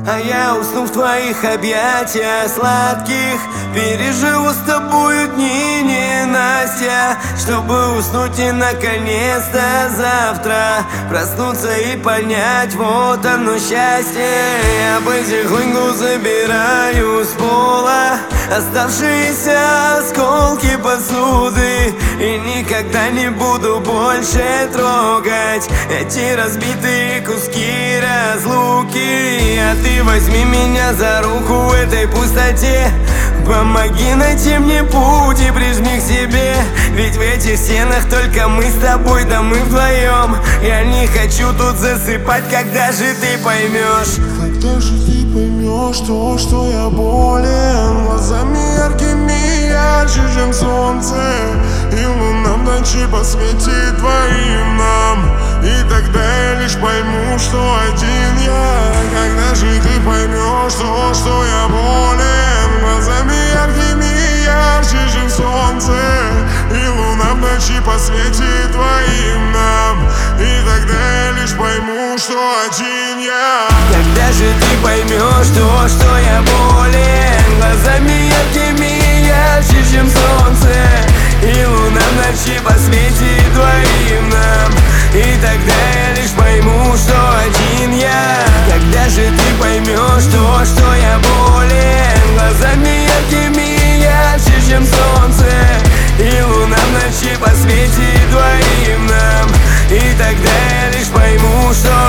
А я усну в твоих объятиях сладких, переживу с тобою дни ненастья, чтобы уснуть и наконец-то завтра проснуться и понять, вот оно счастье. Я потихоньку забираю с пола оставшиеся осколки посуды и никогда не буду больше трогать эти разбитые куски разлуки. А ты возьми меня за руку в этой пустоте, помоги найти мне путь и прижми к себе. Ведь в этих стенах только мы с тобой, да мы вдвоем. Я не хочу тут засыпать, когда же ты поймешь? Когда же ты поймешь то, что я болен? Глазами яркими ярче, чем солнце, и луна в ночи посветит двоим нам. И тогда я лишь пойму, что один я. Когда же ты поймешь то, что я болен? Глазами яркими ярче, чем солнце, и луна в ночи посветит двоим нам. И тогда я лишь пойму, что один я. Когда же ты поймешь то, что я болен? Глазами яркими ярче, чем солнце, и луна в ночи посветит двоим нам. И тогда я лишь пойму, что один я. Когда же ты поймешь то, что я болен? Глазами яркими ярче, чем солнце, и луна в ночи посветит двоим нам. И тогда я лишь пойму, что